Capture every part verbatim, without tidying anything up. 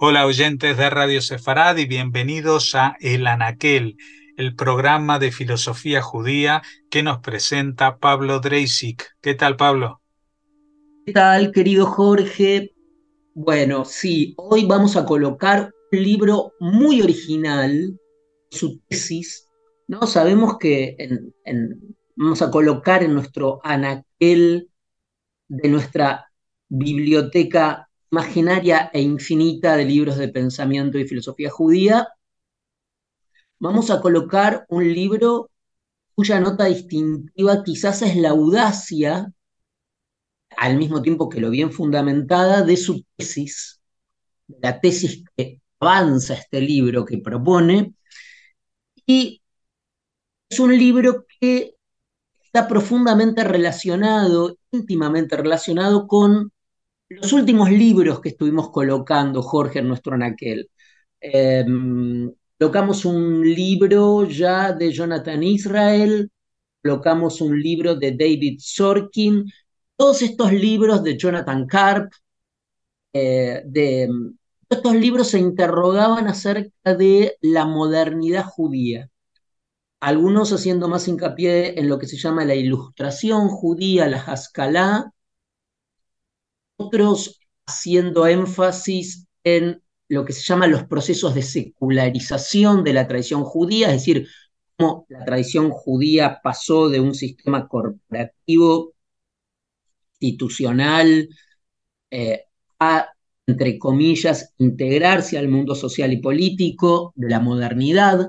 Hola oyentes de Radio Sefarad y bienvenidos a El Anaquel, el programa de filosofía judía que nos presenta Pablo Dreisig. ¿Qué tal, Pablo? ¿Qué tal, querido Jorge? Bueno, sí, hoy vamos a colocar un libro muy original, su tesis, ¿no? Sabemos que en- en- vamos a colocar en nuestro anaquel de nuestra biblioteca imaginaria e infinita de libros de pensamiento y filosofía judía, vamos a colocar un libro cuya nota distintiva quizás es la audacia, al mismo tiempo que lo bien fundamentada, de su tesis la tesis que avanza este libro que propone, y es un libro que está profundamente relacionado, íntimamente relacionado con los últimos libros que estuvimos colocando, Jorge, en nuestro anaquel. Eh, colocamos un libro ya de Jonathan Israel, colocamos un libro de David Sorkin, todos estos libros de Jonathan Karp, eh, de estos libros se interrogaban acerca de la modernidad judía, algunos haciendo más hincapié en lo que se llama la ilustración judía, la Haskalah, otros haciendo énfasis en lo que se llama los procesos de secularización de la tradición judía, es decir, cómo la tradición judía pasó de un sistema corporativo, institucional, eh, a, entre comillas, integrarse al mundo social y político de la modernidad.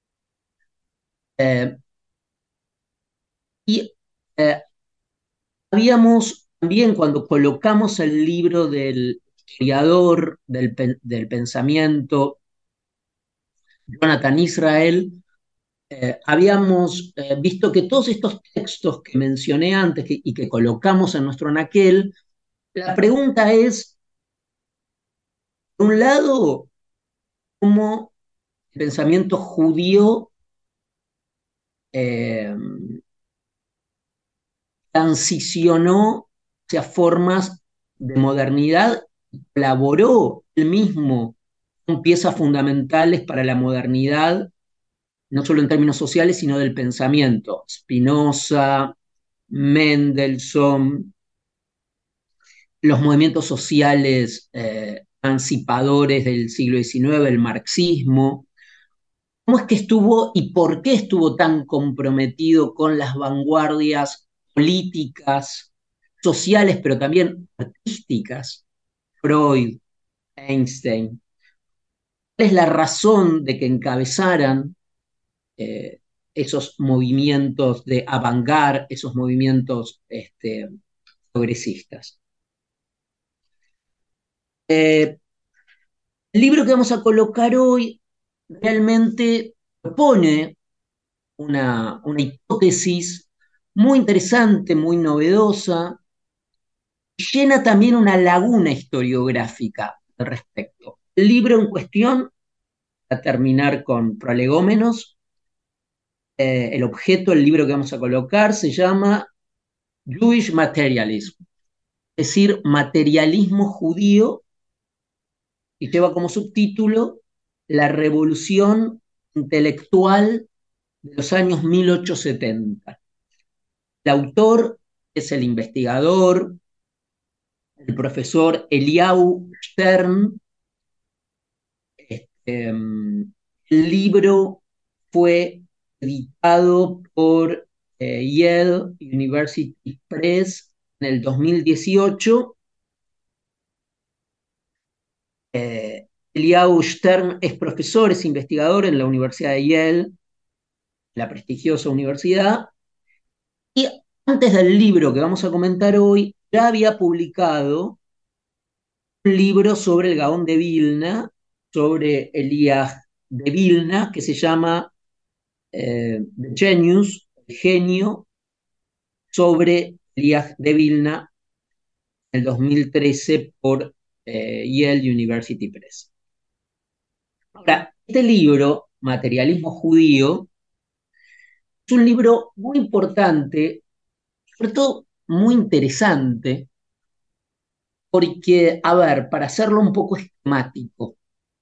Eh, y eh, habíamos también, cuando colocamos el libro del historiador del, del pensamiento, Jonathan Israel, eh, habíamos eh, visto que todos estos textos que mencioné antes que, y que colocamos en nuestro anaquel, la pregunta es, por un lado, cómo el pensamiento judío eh, transicionó hacia formas de modernidad, colaboró él mismo con piezas fundamentales para la modernidad, no solo en términos sociales, sino del pensamiento. Spinoza, Mendelssohn, los movimientos sociales eh, emancipadores del siglo diecinueve, el marxismo. ¿Cómo es que estuvo y por qué estuvo tan comprometido con las vanguardias políticas, sociales, pero también artísticas? Freud, Einstein. ¿Cuál es la razón de que encabezaran eh, esos movimientos de avant-garde, esos movimientos este, progresistas? Eh, el libro que vamos a colocar hoy realmente propone una, una hipótesis muy interesante, muy novedosa, y llena también una laguna historiográfica al respecto. El libro en cuestión, a terminar con prolegómenos, eh, el objeto, el libro que vamos a colocar, se llama Jewish Materialism, es decir, materialismo judío, y lleva como subtítulo La revolución intelectual de los años mil ochocientos setenta. El autor es el investigador, el profesor Eliyahu Stern. Este, el libro fue editado por eh, Yale University Press en el dos mil dieciocho. Eh, Eliyahu Stern es profesor, es investigador en la Universidad de Yale, la prestigiosa universidad, y antes del libro que vamos a comentar hoy, ya había publicado un libro sobre el Gaón de Vilna, sobre Elías de Vilna, que se llama eh, The Genius, el genio, sobre Elías de Vilna, en el dos mil trece por eh, Yale University Press. Ahora, este libro, Materialismo Judío, es un libro muy importante, sobre todo muy interesante, porque, a ver, para hacerlo un poco esquemático,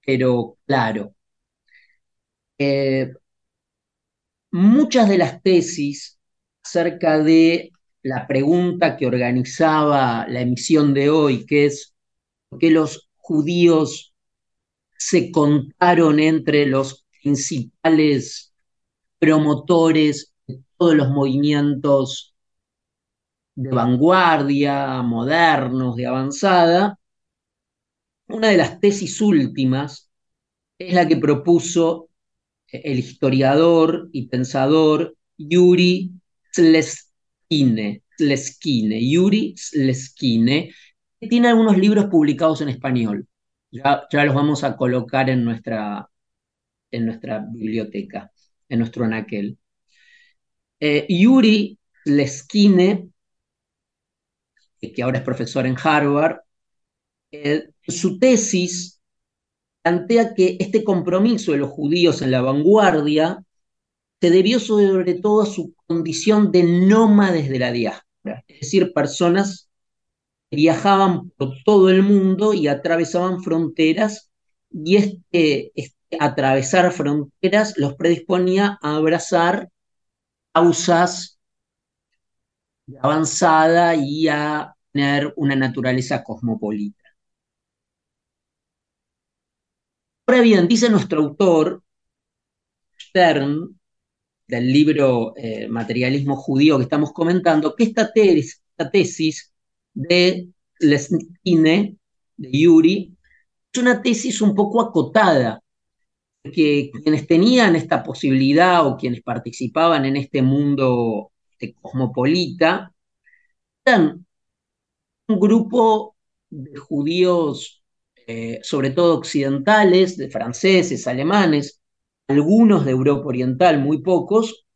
pero claro. Eh, Muchas de las tesis acerca de la pregunta que organizaba la emisión de hoy, que es por qué los judíos se contaron entre los principales promotores de todos los movimientos de vanguardia, modernos, de avanzada. Una de las tesis últimas es la que propuso el historiador y pensador Yuri Sleskine, Sleskine, Yuri Sleskine, que tiene algunos libros publicados en español. Ya, ya los vamos a colocar en nuestra, en nuestra biblioteca, en nuestro anaquel. Eh, Yuri Sleskine, que ahora es profesor en Harvard, eh, su tesis plantea que este compromiso de los judíos en la vanguardia se debió sobre todo a su condición de nómades de la diáspora, es decir, personas que viajaban por todo el mundo y atravesaban fronteras, y este, este atravesar fronteras los predisponía a abrazar causas de avanzada y a tener una naturaleza cosmopolita. Ahora bien, dice nuestro autor, Stern, del libro eh, Materialismo Judío que estamos comentando, que esta, tes, esta tesis de Leskine, de Yuri, es una tesis un poco acotada, que quienes tenían esta posibilidad o quienes participaban en este mundo este, cosmopolita eran un grupo de judíos, eh, sobre todo occidentales, de franceses, alemanes, algunos de Europa Oriental, muy pocos,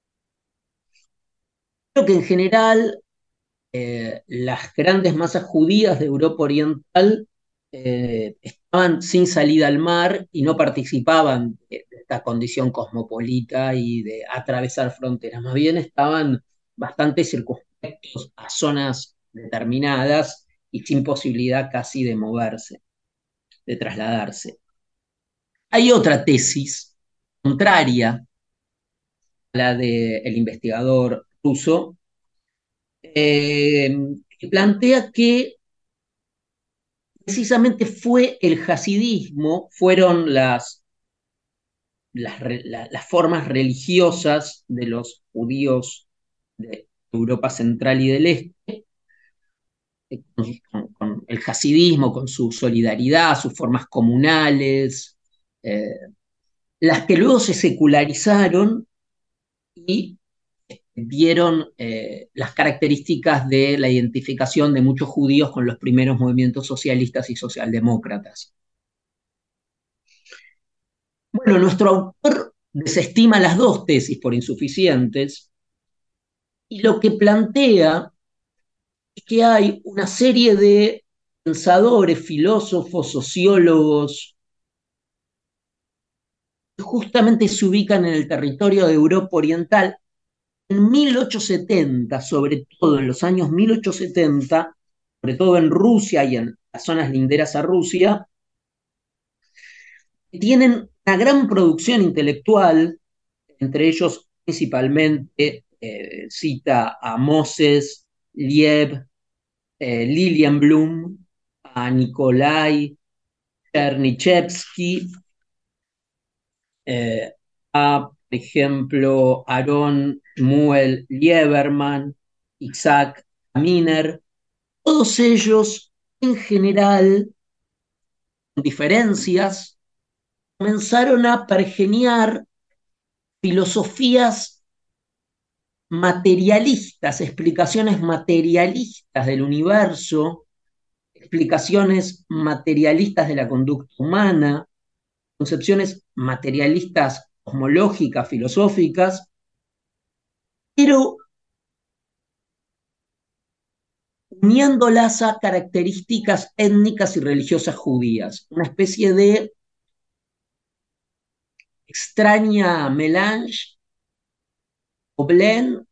pero que en general eh, las grandes masas judías de Europa Oriental eh, estaban sin salida al mar y no participaban de, de esta condición cosmopolita y de atravesar fronteras, más bien estaban bastante circunspectos a zonas determinadas y sin posibilidad casi de moverse, de trasladarse. Hay otra tesis contraria a la del investigador ruso, eh, que plantea que precisamente fue el hasidismo, fueron las, las, la, las formas religiosas de los judíos de Europa Central y del Este, con, con el hasidismo, con su solidaridad, sus formas comunales, eh, las que luego se secularizaron y dieron eh, las características de la identificación de muchos judíos con los primeros movimientos socialistas y socialdemócratas. Bueno, nuestro autor desestima las dos tesis por insuficientes y lo que plantea es que hay una serie de pensadores, filósofos, sociólogos, que justamente se ubican en el territorio de Europa Oriental en mil ochocientos setenta, sobre todo en los años mil ochocientos setenta, sobre todo en Rusia y en las zonas linderas a Rusia, que tienen una gran producción intelectual, entre ellos principalmente eh, cita a Moses, Liev, eh, Lilian Blum, a Nikolai Chernyshevsky, eh, a, por ejemplo, Aaron Muel Lieberman, Isaac Miner, todos ellos en general, con diferencias, comenzaron a pergeniar filosofías materialistas, explicaciones materialistas del universo, explicaciones materialistas de la conducta humana, concepciones materialistas cosmológicas, filosóficas, pero uniéndolas a características étnicas y religiosas judías, una especie de extraña melange o blend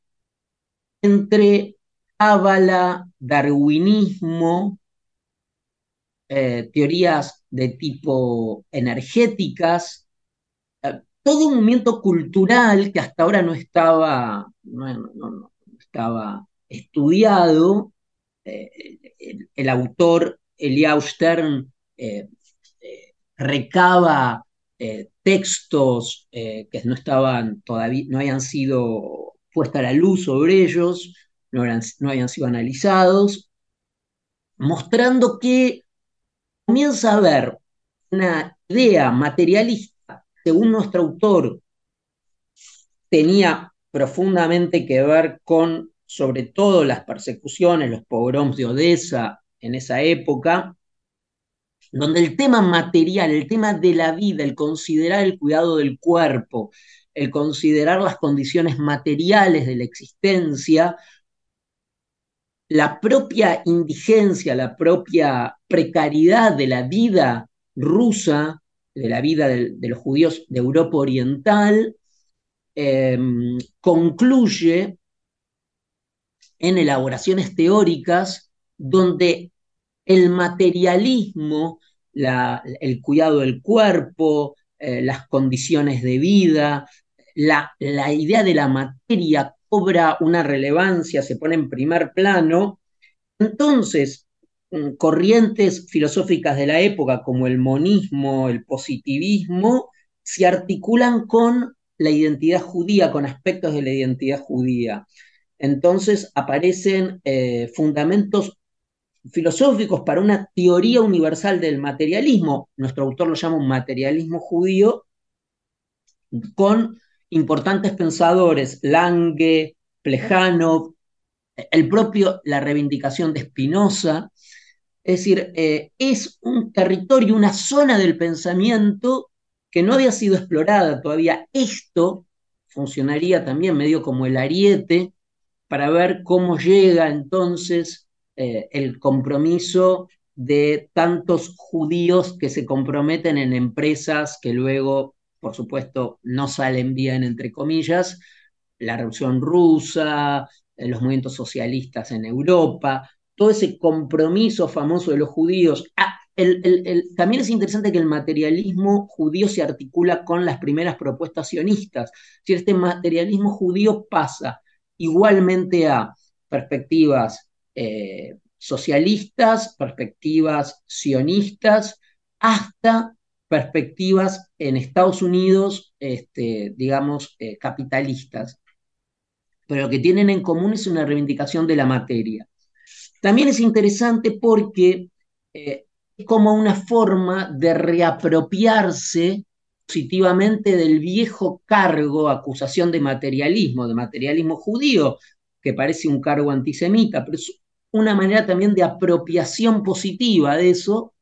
entre cábala, darwinismo, eh, teorías de tipo energéticas, eh, todo un movimiento cultural que hasta ahora no estaba, no, no- no- no estaba estudiado. Eh, el, el autor Eliyahu Stern eh, eh, recaba eh, textos eh, que no estaban todavía, no habían sido puesta a la luz sobre ellos, no, eran, no habían sido analizados, mostrando que comienza a haber una idea materialista, según nuestro autor, tenía profundamente que ver con, sobre todo, las persecuciones, los pogroms de Odessa en esa época, donde el tema material, el tema de la vida, el considerar el cuidado del cuerpo, el considerar las condiciones materiales de la existencia, la propia indigencia, la propia precariedad de la vida rusa, de la vida de, de los judíos de Europa Oriental, eh, concluye en elaboraciones teóricas donde el materialismo, la, el cuidado del cuerpo, eh, las condiciones de vida, la, la idea de la materia cobra una relevancia, se pone en primer plano. Entonces, mm, corrientes filosóficas de la época como el monismo, el positivismo, se articulan con la identidad judía, con aspectos de la identidad judía. Entonces aparecen eh, fundamentos filosóficos para una teoría universal del materialismo. Nuestro autor lo llama un materialismo judío, con importantes pensadores, Lange, Plejánov, el propio, la reivindicación de Spinoza. Es decir, eh, es un territorio, una zona del pensamiento que no había sido explorada todavía. Esto funcionaría también medio como el ariete para ver cómo llega entonces eh, el compromiso de tantos judíos que se comprometen en empresas que luego, por supuesto, no salen bien, entre comillas, la Revolución Rusa, eh, los movimientos socialistas en Europa, todo ese compromiso famoso de los judíos. Ah, el, el, el, también es interesante que el materialismo judío se articula con las primeras propuestas sionistas. Si este materialismo judío pasa igualmente a perspectivas eh, socialistas, perspectivas sionistas, hasta perspectivas en Estados Unidos, este, digamos, eh, capitalistas. Pero lo que tienen en común es una reivindicación de la materia. También es interesante porque eh, es como una forma de reapropiarse positivamente del viejo cargo, acusación de materialismo, de materialismo judío, que parece un cargo antisemita, pero es una manera también de apropiación positiva de eso,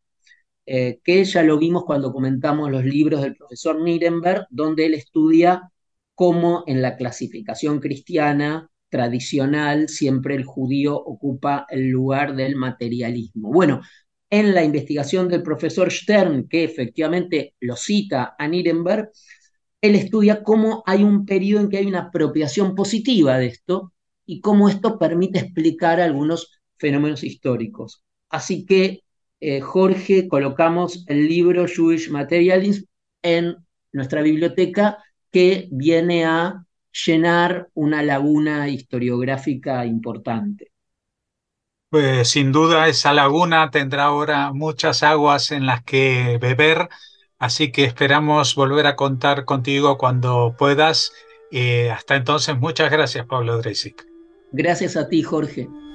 eh, que ya lo vimos cuando comentamos los libros del profesor Nirenberg, donde él estudia cómo en la clasificación cristiana tradicional siempre el judío ocupa el lugar del materialismo. Bueno, en la investigación del profesor Stern, que efectivamente lo cita a Nirenberg, él estudia cómo hay un periodo en que hay una apropiación positiva de esto y cómo esto permite explicar algunos fenómenos históricos. Así que, eh, Jorge, colocamos el libro Jewish Materialism en nuestra biblioteca, que viene a llenar una laguna historiográfica importante. Pues sin duda esa laguna tendrá ahora muchas aguas en las que beber, así que esperamos volver a contar contigo cuando puedas. Eh, hasta entonces, muchas gracias, Pablo Dreisig. Gracias a ti, Jorge.